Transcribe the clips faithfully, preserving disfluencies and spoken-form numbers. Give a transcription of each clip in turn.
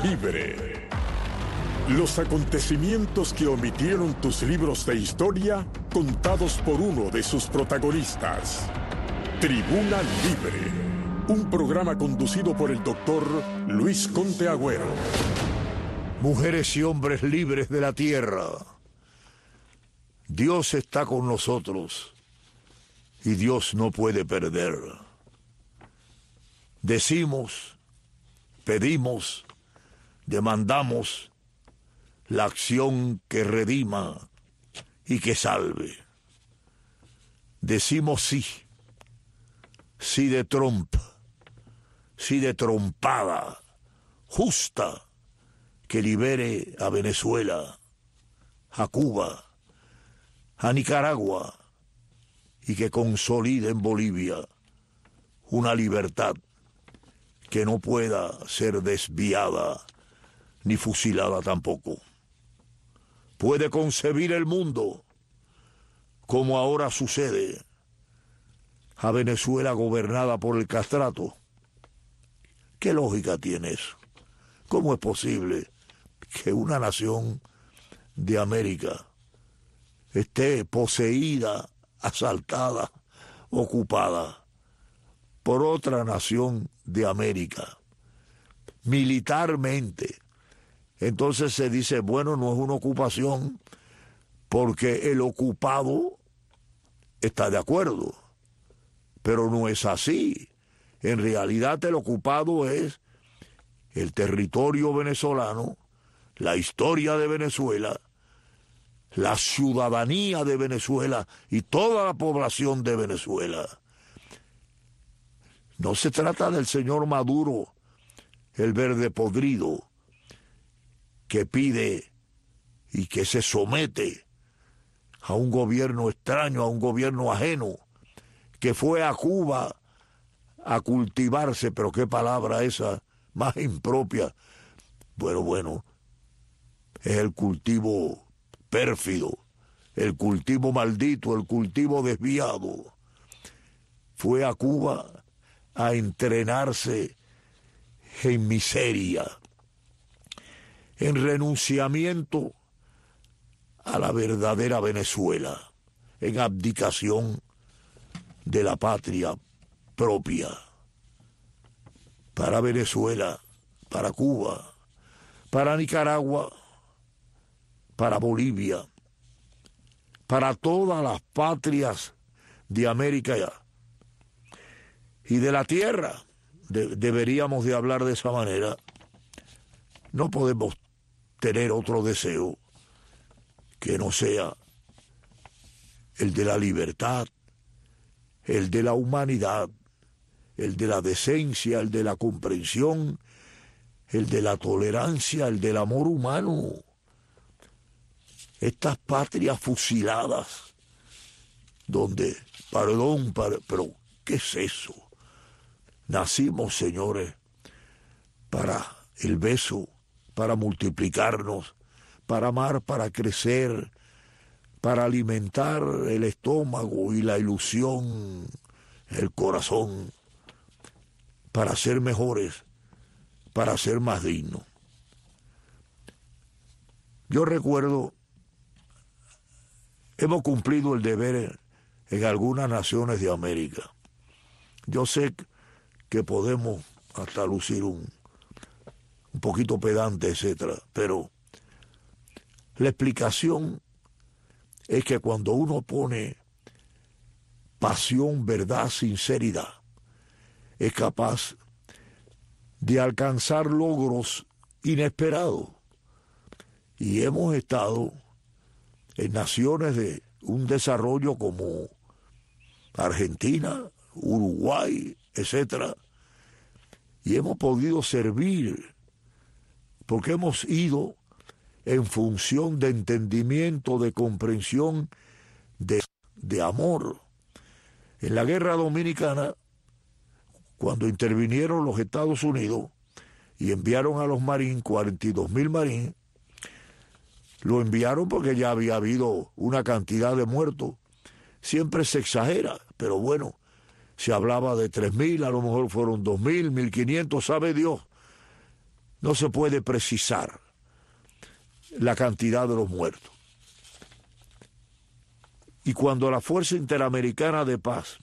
Libre. Los acontecimientos que omitieron tus libros de historia, contados por uno de sus protagonistas. Tribuna Libre. Un programa conducido por el doctor Luis Conte Agüero. Mujeres y hombres libres de la tierra. Dios está con nosotros y Dios no puede perder. Decimos, pedimos, demandamos la acción que redima y que salve. Decimos sí, sí de Trump, sí de trompada, justa, que libere a Venezuela, a Cuba, a Nicaragua y que consolide en Bolivia una libertad que no pueda ser desviada ni fusilada tampoco. Puede concebir el mundo, como ahora sucede, a Venezuela gobernada por el castrato. ¿Qué lógica tiene eso? ¿Cómo es posible que una nación de América esté poseída, asaltada, ocupada por otra nación de América, militarmente? Entonces se dice, bueno, no es una ocupación porque el ocupado está de acuerdo, pero no es así. En realidad el ocupado es el territorio venezolano, la historia de Venezuela, la ciudadanía de Venezuela y toda la población de Venezuela. No se trata del señor Maduro, el verde podrido, que pide y que se somete a un gobierno extraño, a un gobierno ajeno, que fue a Cuba a cultivarse, pero qué palabra esa más impropia. Bueno, bueno, es el cultivo pérfido, el cultivo maldito, el cultivo desviado. Fue a Cuba a entrenarse en miseria, en renunciamiento a la verdadera Venezuela, en abdicación de la patria propia. Para Venezuela, para Cuba, para Nicaragua, para Bolivia, para todas las patrias de América y de la tierra. De, deberíamos de hablar de esa manera. No podemos tener otro deseo que no sea el de la libertad, el de la humanidad, el de la decencia, el de la comprensión, el de la tolerancia, el del amor humano. Estas patrias fusiladas, donde, perdón, pero ¿qué es eso? Nacimos, señores, para el beso, para multiplicarnos, para amar, para crecer, para alimentar el estómago y la ilusión, el corazón, para ser mejores, para ser más dignos. Yo recuerdo, hemos cumplido el deber en algunas naciones de América. Yo sé que podemos hasta lucir un, un poquito pedante, etcétera, pero la explicación es que cuando uno pone pasión, verdad, sinceridad, es capaz de alcanzar logros inesperados. Y hemos estado en naciones de un desarrollo como Argentina, Uruguay, etcétera, y hemos podido servir porque hemos ido en función de entendimiento, de comprensión, de, de amor. En la guerra dominicana, cuando intervinieron los Estados Unidos y enviaron a los marines, cuarenta y dos mil marines, lo enviaron porque ya había habido una cantidad de muertos. Siempre se exagera, pero bueno, se hablaba de tres mil, a lo mejor fueron dos mil, mil quinientos, sabe Dios. no se puede precisar la cantidad de los muertos. Y cuando la Fuerza Interamericana de Paz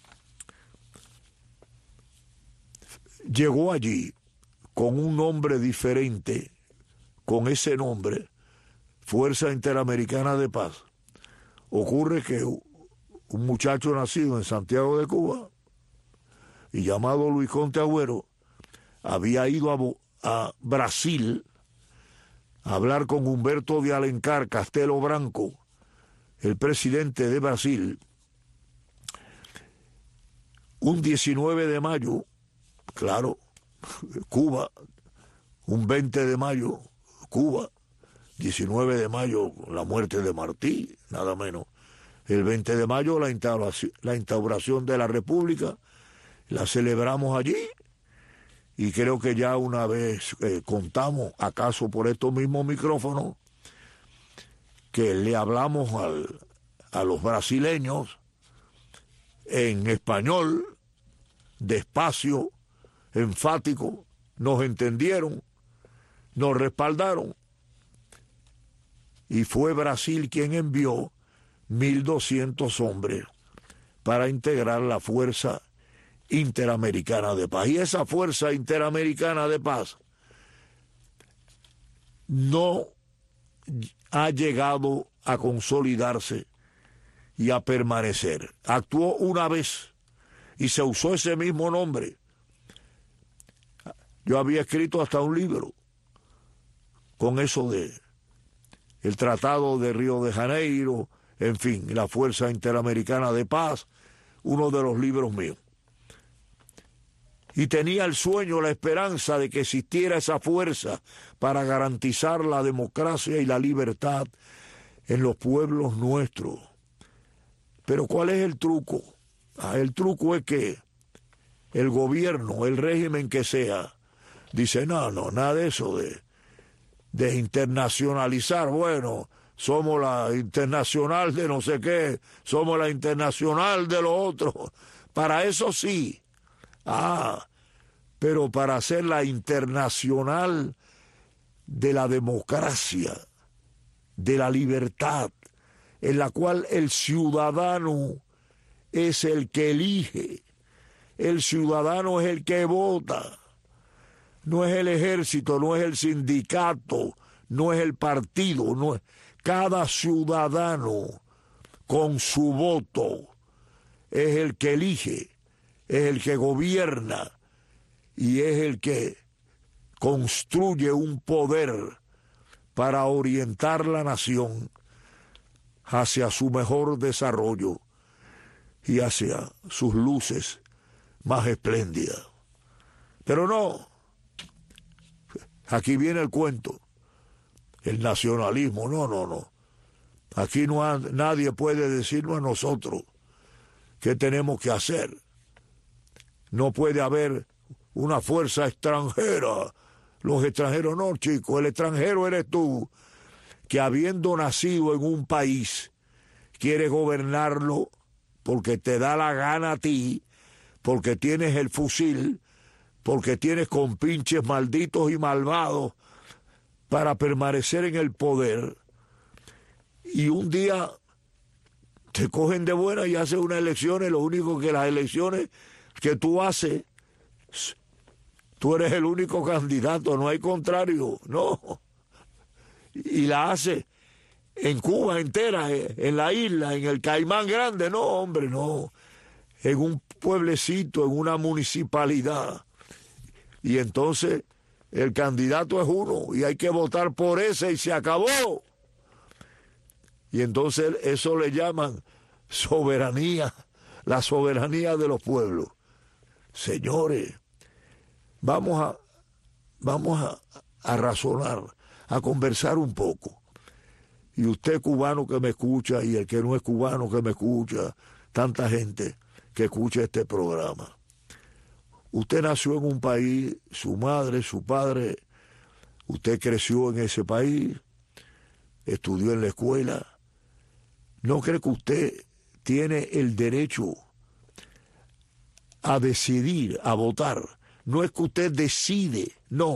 llegó allí con un nombre diferente, con ese nombre, Fuerza Interamericana de Paz, ocurre que un muchacho nacido en Santiago de Cuba y llamado Luis Conte Agüero había ido a, a Brasil a hablar con Humberto de Alencar Castelo Branco, el presidente de Brasil, un diecinueve de mayo, claro, Cuba, un veinte de mayo, Cuba, diecinueve de mayo, la muerte de Martí, nada menos. El veinte de mayo, la instauración, la instauración de la República, la celebramos allí, y creo que ya una vez eh, contamos, acaso por estos mismos micrófonos, que le hablamos al, a los brasileños en español, despacio, enfático, nos entendieron, nos respaldaron, y fue Brasil quien envió mil doscientos hombres para integrar la Fuerza Interamericana de Paz. Y esa Fuerza Interamericana de Paz no ha llegado a consolidarse y a permanecer. Actuó una vez y se usó ese mismo nombre. Yo había escrito hasta un libro con eso de el Tratado de Río de Janeiro, en fin, la Fuerza Interamericana de Paz, uno de los libros míos. Y tenía el sueño, la esperanza de que existiera esa fuerza para garantizar la democracia y la libertad en los pueblos nuestros. Pero ¿cuál es el truco? Ah, el truco es que el gobierno, el régimen que sea, dice, no, no, nada de eso de, de internacionalizar. Bueno, somos la internacional de no sé qué, somos la internacional de lo otro. Para eso sí. Ah, pero para hacer la internacional de la democracia, de la libertad, en la cual el ciudadano es el que elige, el ciudadano es el que vota, no es el ejército, no es el sindicato, no es el partido, no es cada ciudadano con su voto es el que elige, es el que gobierna y es el que construye un poder para orientar la nación hacia su mejor desarrollo y hacia sus luces más espléndidas. Pero no, aquí viene el cuento, el nacionalismo, no, no, no. Aquí no ha, nadie puede decirnos a nosotros qué tenemos que hacer. No puede haber una fuerza extranjera. Los extranjeros no, chicos, el extranjero eres tú, que habiendo nacido en un país, quieres gobernarlo porque te da la gana a ti, porque tienes el fusil, porque tienes compinches malditos y malvados para permanecer en el poder, y un día te cogen de buena y haces unas elecciones. Lo único que las elecciones que tú haces, tú eres el único candidato, no hay contrario, no. Y la haces en Cuba entera, en la isla, en el Caimán Grande, no, hombre, no. En un pueblecito, en una municipalidad. Y entonces el candidato es uno y hay que votar por ese y se acabó. Y entonces eso le llaman soberanía, la soberanía de los pueblos. Señores, vamos a, vamos a, a razonar, a conversar un poco. Y usted cubano que me escucha y el que no es cubano que me escucha, tanta gente que escucha este programa. Usted nació en un país, su madre, su padre, usted creció en ese país, estudió en la escuela. ¿No cree que usted tiene el derecho a decidir, a votar? No es que usted decide, no,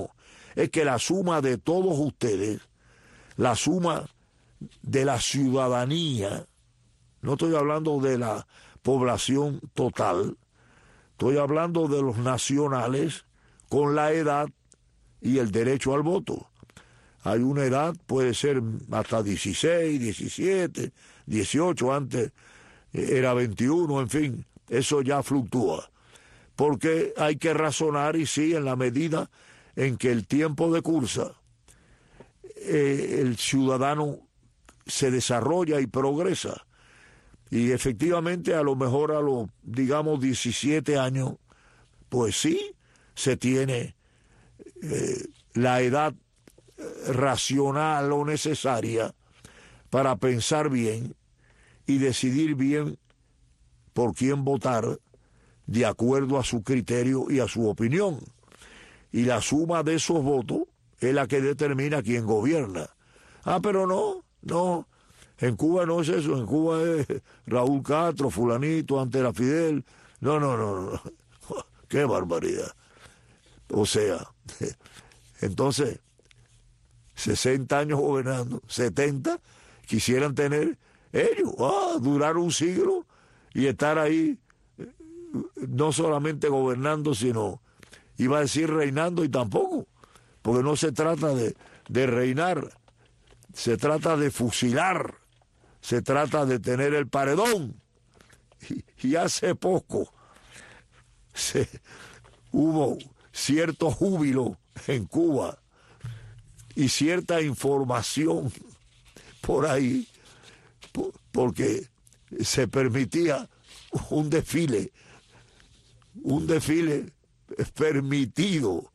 es que la suma de todos ustedes, la suma de la ciudadanía, no estoy hablando de la población total, estoy hablando de los nacionales con la edad y el derecho al voto. Hay una edad, puede ser hasta dieciséis, diecisiete, dieciocho, antes era veintiuno, en fin, eso ya fluctúa. Porque hay que razonar, y sí, en la medida en que el tiempo decursa, eh, el ciudadano se desarrolla y progresa. Y efectivamente, a lo mejor a los, digamos, diecisiete años, pues sí, se tiene eh, la edad racional o necesaria para pensar bien y decidir bien por quién votar de acuerdo a su criterio y a su opinión. Y la suma de esos votos es la que determina quién gobierna. Ah, pero no, no, en Cuba no es eso, en Cuba es Raúl Castro, fulanito, antes era Fidel. No, no, no, no, qué barbaridad. O sea, entonces, sesenta años gobernando, setenta, quisieran tener ellos, ah, durar un siglo y estar ahí, no solamente gobernando, sino, iba a decir reinando, y tampoco, porque no se trata de, de reinar, se trata de fusilar, se trata de tener el paredón. Y, y hace poco se, hubo cierto júbilo en Cuba y cierta información por ahí, porque se permitía un desfile, un desfile permitido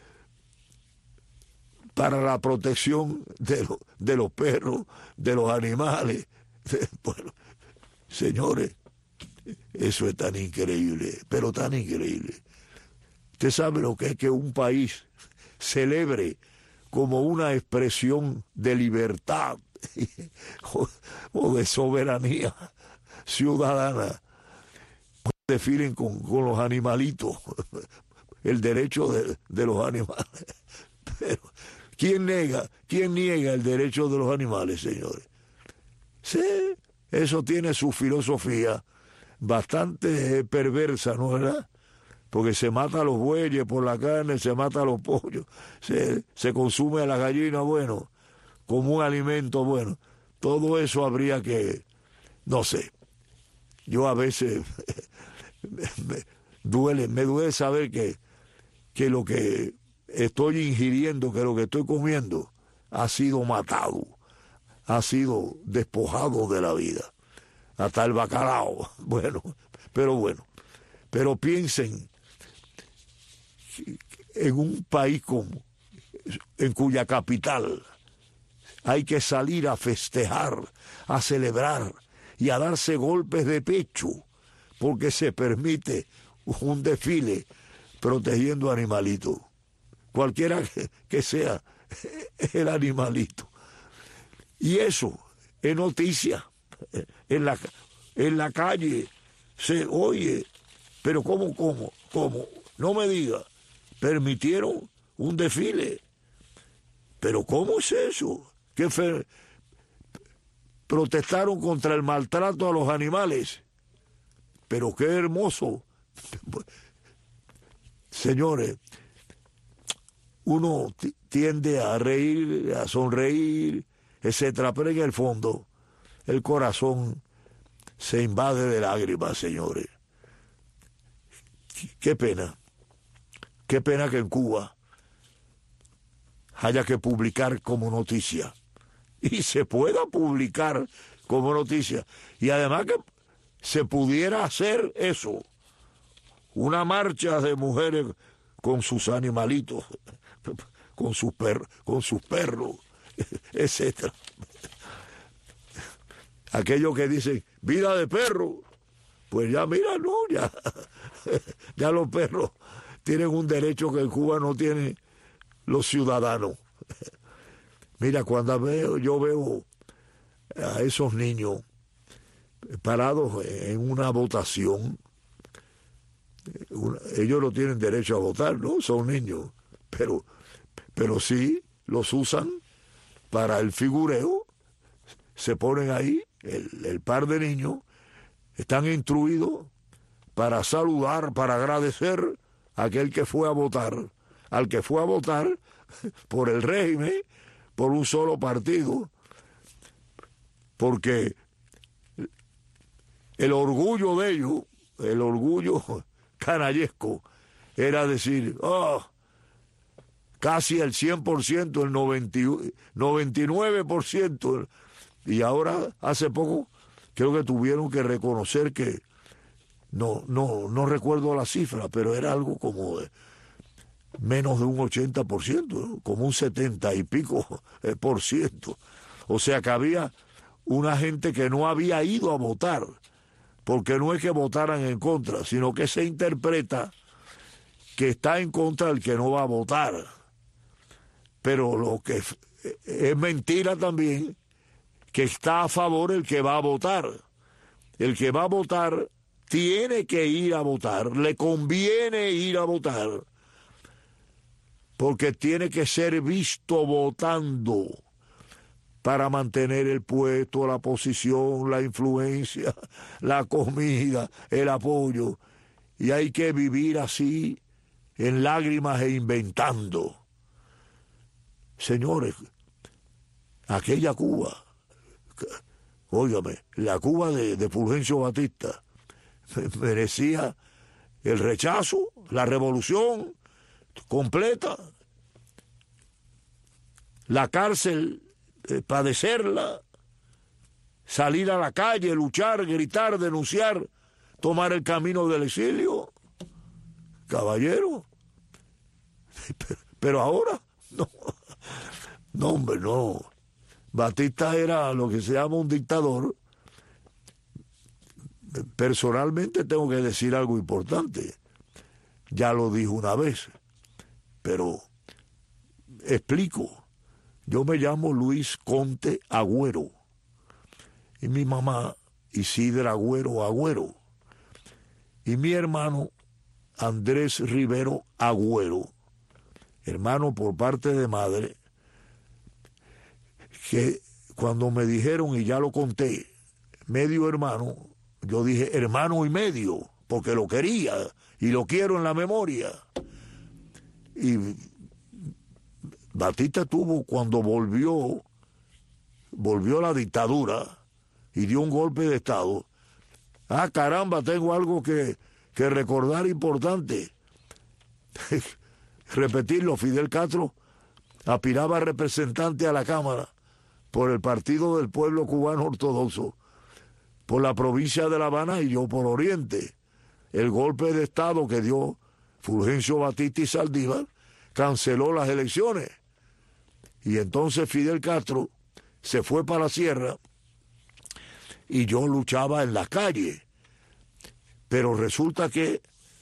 para la protección de, lo, de los perros, de los animales. Bueno, señores, eso es tan increíble, pero tan increíble. Usted sabe lo que es que un país celebre como una expresión de libertad o, o de soberanía ciudadana, desfilen con, con los animalitos, el derecho de, de los animales. Pero, ¿quién niega, quién niega el derecho de los animales, señores? Sí, eso tiene su filosofía bastante perversa, ¿no es verdad? Porque se mata a los bueyes por la carne, se mata a los pollos, se, se consume a la gallina, bueno, como un alimento, bueno. Todo eso habría que, no sé, yo a veces me, me duele, me duele saber que, que lo que estoy ingiriendo, que lo que estoy comiendo, ha sido matado, ha sido despojado de la vida, hasta el bacalao, bueno, pero bueno, pero piensen en un país como, en cuya capital hay que salir a festejar, a celebrar y a darse golpes de pecho porque se permite un desfile protegiendo animalitos, cualquiera que, que sea el animalito. Y eso es noticia en la, en la calle, se oye, pero ¿cómo, cómo, cómo? No me diga, permitieron un desfile, pero ¿cómo es eso? Que fe, protestaron contra el maltrato a los animales, pero qué hermoso. Señores, uno tiende a reír, a sonreír, etcétera, pero en el fondo el corazón se invade de lágrimas, señores. Qué pena, qué pena que en Cuba haya que publicar como noticia, y se pueda publicar como noticia, y además que se pudiera hacer eso, una marcha de mujeres con sus animalitos, con sus perros, con sus perros, etcétera. Aquellos que dicen vida de perro, pues ya mira, no, ya, ya los perros tienen un derecho que en Cuba no tienen los ciudadanos. Mira, cuando veo, yo veo a esos niños parados en una votación, una, ellos no tienen derecho a votar, ¿no? Son niños, pero, pero sí los usan para el figureo. Se ponen ahí, el, el par de niños, están instruidos para saludar, para agradecer a aquel que fue a votar, al que fue a votar por el régimen, por un solo partido, porque el orgullo de ellos, el orgullo canallesco, era decir, oh, casi el cien por ciento, el noventa, noventa y nueve por ciento, y ahora hace poco creo que tuvieron que reconocer que, no, no, no recuerdo la cifra, pero era algo como de menos de un ochenta por ciento, ¿no? Como un setenta y pico por ciento. O sea que había una gente que no había ido a votar, porque no es que votaran en contra, sino que se interpreta que está en contra del que no va a votar. Pero lo que es mentira también, que está a favor el que va a votar. El que va a votar tiene que ir a votar, le conviene ir a votar, porque tiene que ser visto votando para mantener el puesto, la posición, la influencia, la comida, el apoyo. Y hay que vivir así, en lágrimas e inventando. Señores, aquella Cuba, óigame, la Cuba de, de Fulgencio Batista, merecía el rechazo, la revolución completa, la cárcel, eh, padecerla, salir a la calle, luchar, gritar, denunciar, tomar el camino del exilio. Caballero, pero ahora no, no hombre, no. Batista era lo que se llama un dictador. Personalmente tengo que decir algo importante, ya lo dijo una vez, pero explico. Yo me llamo Luis Conte Agüero y mi mamá Isidra Agüero Agüero y mi hermano Andrés Rivero Agüero, hermano por parte de madre, que cuando me dijeron, y ya lo conté, medio hermano, yo dije hermano y medio, porque lo quería y lo quiero en la memoria. Y Batista tuvo, cuando volvió, volvió la dictadura y dio un golpe de Estado. Ah, caramba, tengo algo que, que recordar importante. Repetirlo, Fidel Castro aspiraba a representante a la Cámara por el Partido del Pueblo Cubano Ortodoxo, por la provincia de La Habana y yo por Oriente. El golpe de Estado que dio Fulgencio Batista y Saldívar canceló las elecciones. Y entonces Fidel Castro se fue para la sierra y yo luchaba en la calle. Pero resulta que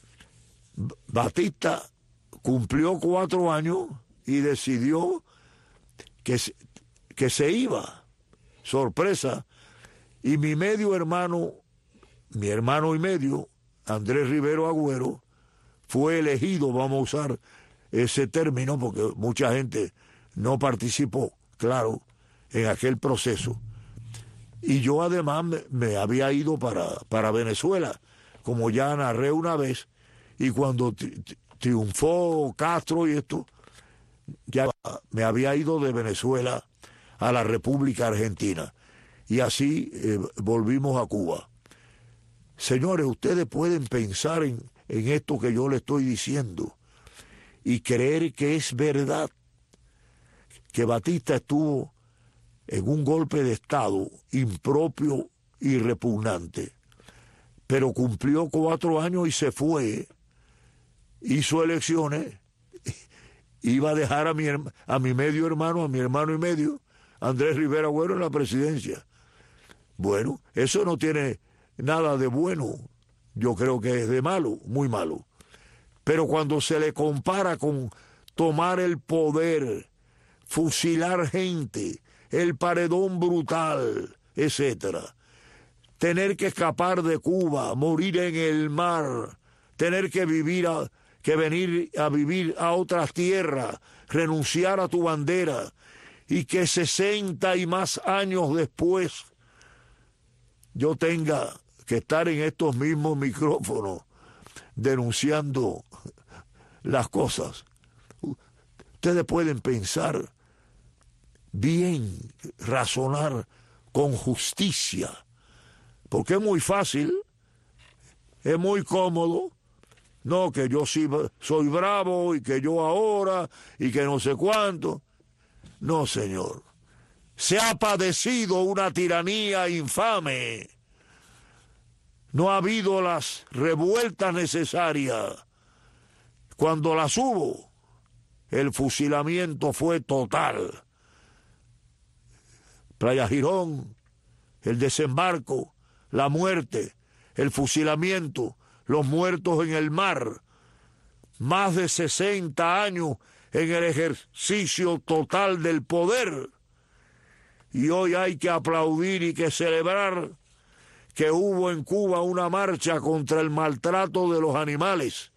Batista cumplió cuatro años y decidió que, que se iba. Sorpresa. Y mi medio hermano, mi hermano y medio, Andrés Rivero Agüero, fue elegido, vamos a usar ese término porque mucha gente no participó, claro, en aquel proceso. Y yo además me, me había ido para, para Venezuela, como ya narré una vez, y cuando tri, tri, triunfó Castro y esto, ya me había ido de Venezuela a la República Argentina. Y así eh, volvimos a Cuba. Señores, ustedes pueden pensar en, en esto que yo les estoy diciendo y creer que es verdad, que Batista estuvo en un golpe de Estado impropio y repugnante, pero cumplió cuatro años y se fue, hizo elecciones, iba a dejar a mi, a mi medio hermano, a mi hermano y medio, Andrés Rivera Agüero, en la presidencia. Bueno, eso no tiene nada de bueno, yo creo que es de malo, muy malo. Pero cuando se le compara con tomar el poder, fusilar gente, el paredón brutal, etcétera, tener que escapar de Cuba, morir en el mar, tener que vivir a, que venir a vivir a otras tierras, renunciar a tu bandera y que sesenta y más años después yo tenga que estar en estos mismos micrófonos denunciando las cosas. Ustedes pueden pensar bien, razonar con justicia, porque es muy fácil, es muy cómodo. No, que yo sí soy bravo y que yo ahora y que no sé cuánto. No, señor. Se ha padecido una tiranía infame. No ha habido las revueltas necesarias. Cuando las hubo, el fusilamiento fue total. Playa Girón, el desembarco, la muerte, el fusilamiento, los muertos en el mar, más de sesenta años en el ejercicio total del poder. Y hoy hay que aplaudir y que celebrar que hubo en Cuba una marcha contra el maltrato de los animales.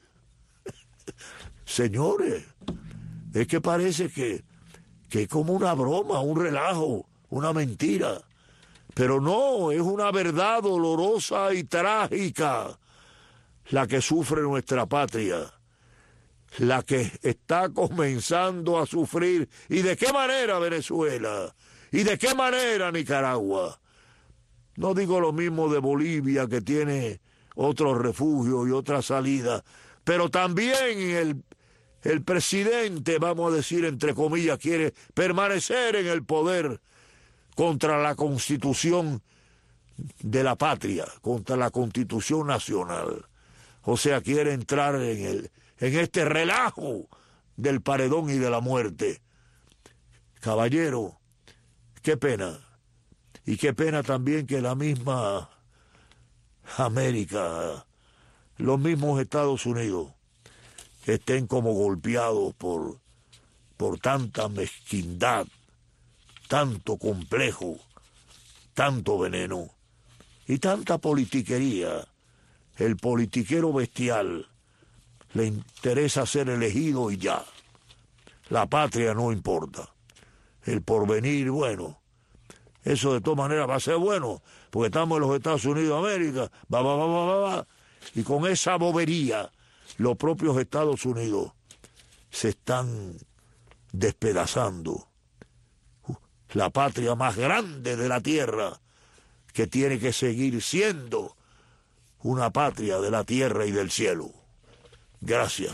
Señores, es que parece que, que es como una broma, un relajo, una mentira. Pero no, es una verdad dolorosa y trágica la que sufre nuestra patria, la que está comenzando a sufrir. ¿Y de qué manera Venezuela? ¿Y de qué manera Nicaragua? No digo lo mismo de Bolivia, que tiene otro refugio y otra salida, pero también el, el presidente, vamos a decir entre comillas, quiere permanecer en el poder contra la Constitución de la patria, contra la Constitución nacional. O sea, quiere entrar en, el, en este relajo del paredón y de la muerte. Caballero, qué pena. Y qué pena también que la misma América, los mismos Estados Unidos, estén como golpeados por, por tanta mezquindad, tanto complejo, tanto veneno y tanta politiquería. El politiquero bestial le interesa ser elegido y ya. La patria no importa. El porvenir, bueno, eso de todas maneras va a ser bueno, porque estamos en los Estados Unidos de América, va, va, va, va, va, va. Y con esa bobería, los propios Estados Unidos se están despedazando. La patria más grande de la tierra, que tiene que seguir siendo una patria de la tierra y del cielo. Gracias.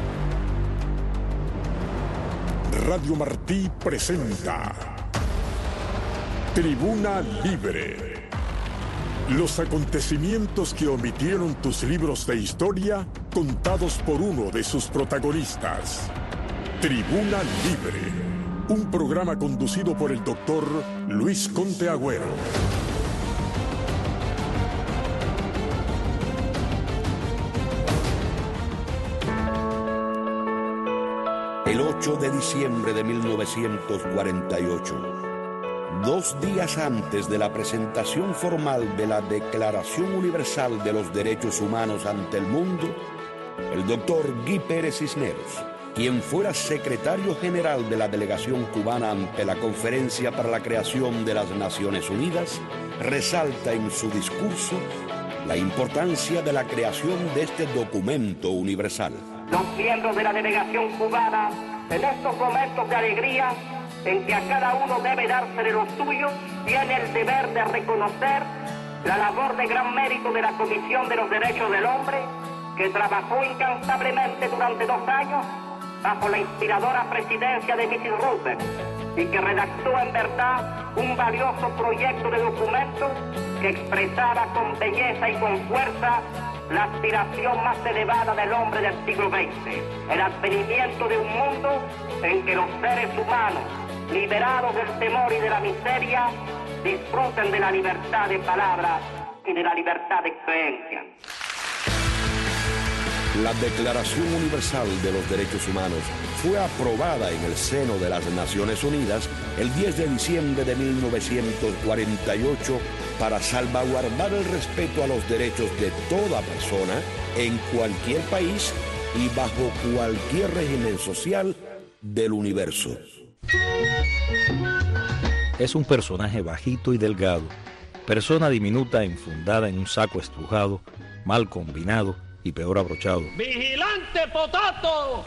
Radio Martí presenta Tribuna Libre. Los acontecimientos que omitieron tus libros de historia, contados por uno de sus protagonistas. Tribuna Libre. Un programa conducido por el doctor Luis Conte Agüero. El ocho de diciembre de mil novecientos cuarenta y ocho, dos días antes de la presentación formal de la Declaración Universal de los Derechos Humanos ante el mundo, el doctor Guy Pérez Cisneros, quien fuera secretario general de la delegación cubana ante la Conferencia para la Creación de las Naciones Unidas, resalta en su discurso la importancia de la creación de este documento universal. Los miembros de la delegación cubana, en estos momentos de alegría, en que a cada uno debe dársele lo suyo, tiene el deber de reconocer la labor de gran mérito de la Comisión de los Derechos del Hombre, que trabajó incansablemente durante dos años bajo la inspiradora presidencia de missus Roosevelt y que redactó en verdad un valioso proyecto de documento que expresaba con belleza y con fuerza la aspiración más elevada del hombre del siglo veinte, el advenimiento de un mundo en que los seres humanos, liberados del temor y de la miseria, disfruten de la libertad de palabra y de la libertad de creencia. La Declaración Universal de los Derechos Humanos fue aprobada en el seno de las Naciones Unidas el diez de diciembre de mil novecientos cuarenta y ocho para salvaguardar el respeto a los derechos de toda persona en cualquier país y bajo cualquier régimen social, del universo. Es un personaje bajito y delgado, persona diminuta enfundada en un saco estrujado, mal combinado y peor abrochado. ¡Vigilante Potato! ¿Qué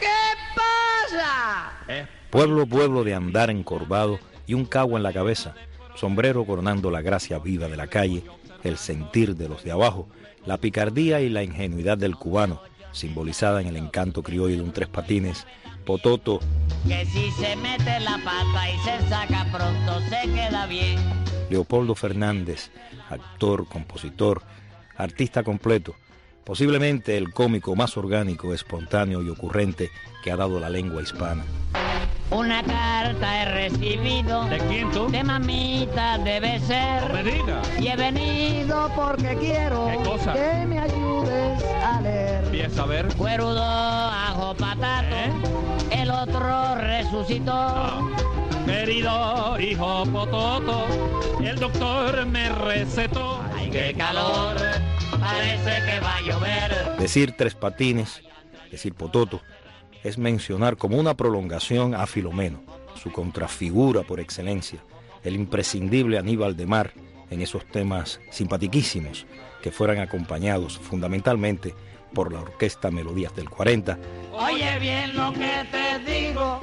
pasa? Eh. Pueblo, pueblo de andar encorvado y un cabo en la cabeza, sombrero coronando la gracia viva de la calle, el sentir de los de abajo, la picardía y la ingenuidad del cubano, simbolizada en el encanto criollo de un tres patines, Pototo. Que si se mete la pata y se saca pronto se queda bien. Leopoldo Fernández, actor, compositor, artista completo, posiblemente el cómico más orgánico, espontáneo y ocurrente que ha dado la lengua hispana. Una carta he recibido. ¿De quién tú? De mamita debe ser. No me digas. Y he venido porque quiero ¿Qué cosa? que me ayudes a leer. Empieza a ver. Cuerudo, ajo, patato, ¿Eh? el otro resucitó. Ah. Querido hijo Pototo, el doctor me recetó. Ay, qué calor, parece que va a llover. Decir tres patines, decir Pototo, es mencionar como una prolongación a Filomeno, su contrafigura por excelencia, el imprescindible Aníbal de Mar en esos temas simpatiquísimos que fueran acompañados fundamentalmente por la orquesta Melodías del cuarenta. Oye bien lo que te digo,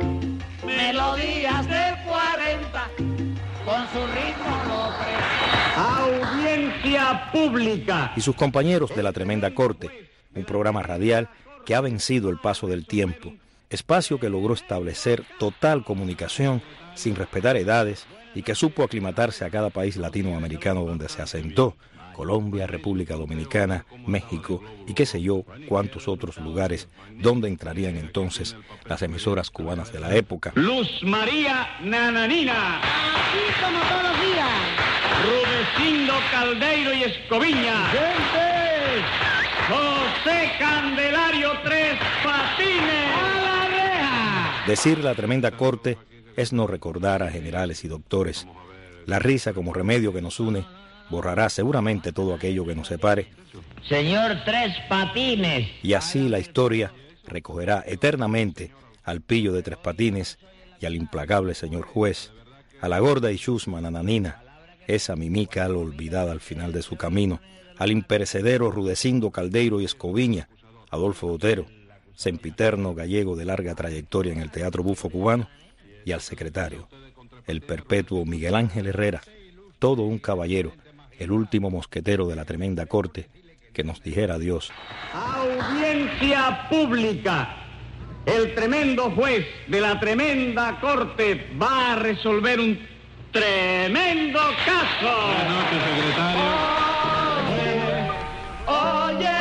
Melodías del cuarenta, con su ritmo lo pre... Audiencia pública. Y sus compañeros de La Tremenda Corte, un programa radial que ha vencido el paso del tiempo, espacio que logró establecer total comunicación sin respetar edades y que supo aclimatarse a cada país latinoamericano donde se asentó, Colombia, República Dominicana, México y qué sé yo cuántos otros lugares donde entrarían entonces las emisoras cubanas de la época. Luz María Nananina. Así como todos los días. Rudecindo Caldeiro y Escoviña. ¡Gente! José Candelario Tres Patines. ¡A la reja! Decir La Tremenda Corte es no recordar a generales y doctores. La risa como remedio que nos une borrará seguramente todo aquello que nos separe. Señor Tres Patines. Y así la historia recogerá eternamente al pillo de Tres Patines y al implacable señor juez, a la gorda y chusma Nananina, esa mimica olvidada al final de su camino, al imperecedero Rudecindo Caldeiro y Escoviña, Adolfo Otero, sempiterno gallego de larga trayectoria en el teatro bufo cubano, y al secretario, el perpetuo Miguel Ángel Herrera, todo un caballero, el último mosquetero de La Tremenda Corte, que nos dijera adiós. Audiencia pública. El tremendo juez de la tremenda corte va a resolver un tremendo caso. Buenas noches, secretario. Oye, oye,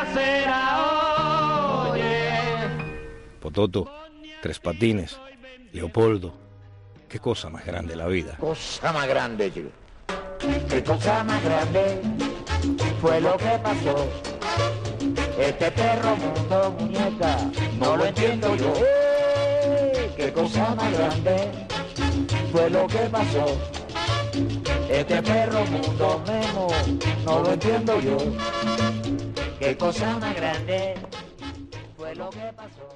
casera, oye. Pototo, Tres Patines, Leopoldo, qué cosa más grande la vida. Cosa más grande, chico. Qué cosa más grande fue lo que pasó. Este perro mundo, muñeca, no lo entiendo yo. ¡Eh! Qué cosa más grande fue lo que pasó. Este perro mundo, Memo, no lo entiendo yo. Qué cosa más grande fue lo que pasó.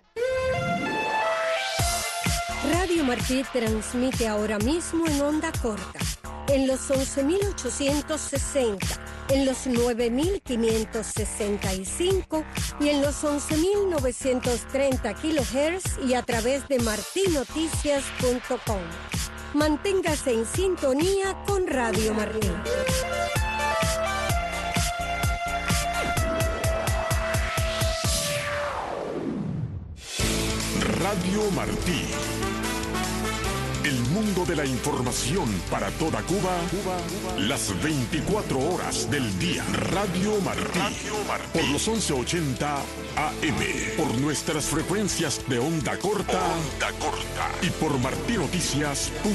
Radio Martí transmite ahora mismo en onda corta, en los once mil ochocientos sesenta, en los nueve mil quinientos sesenta y cinco y en los once mil novecientos treinta kilohertz y a través de marti noticias punto com. Manténgase en sintonía con Radio Martí. Radio Martí. El mundo de la información para toda Cuba, Cuba, Cuba. Las veinticuatro horas del día. Radio Martí. Radio Martí. Por los once ochenta A M. Por nuestras frecuencias de onda corta. Onda corta. Y por martinoticias punto com.